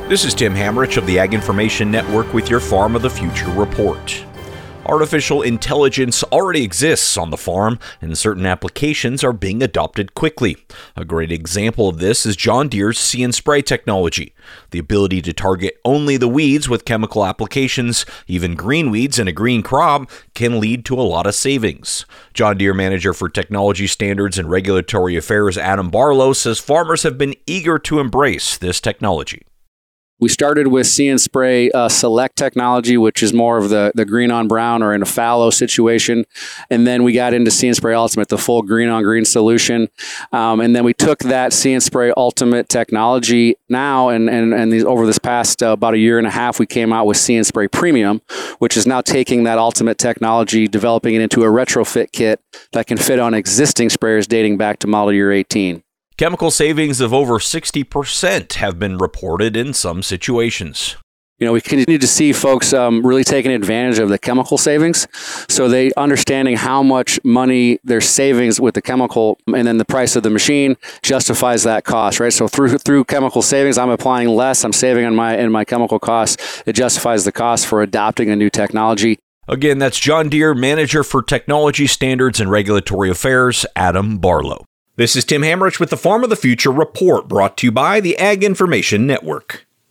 This is Tim Hamrich of the Ag Information Network with your Farm of the Future report. Artificial intelligence already exists on the farm, and certain applications are being adopted quickly. A great example of this is John Deere's See and Spray technology. The ability to target only the weeds with chemical applications, even green weeds in a green crop, can lead to a lot of savings. John Deere Manager for Technology Standards and Regulatory Affairs Adam Barlow says farmers have been eager to embrace this technology. We started with See and Spray Select technology, which is more of the green on brown or in a fallow situation. And then we got into See and Spray Ultimate, the full green on green solution. And then we took that See and Spray Ultimate technology now, and over this past about a year and a half, we came out with See and Spray Premium, which is now taking that Ultimate technology, developing it into a retrofit kit that can fit on existing sprayers dating back to model year 18. Chemical savings of over 60% have been reported in some situations. We continue to see folks really taking advantage of the chemical savings. So they understanding how much money their savings with the chemical and then the price of the machine justifies that cost, right? So through chemical savings, I'm applying less, I'm saving in my chemical costs. It justifies the cost for adopting a new technology. Again, that's John Deere Manager for Technology Standards and Regulatory Affairs, Adam Barlow. This is Tim Hamrich with the Farm of the Future report, brought to you by the Ag Information Network.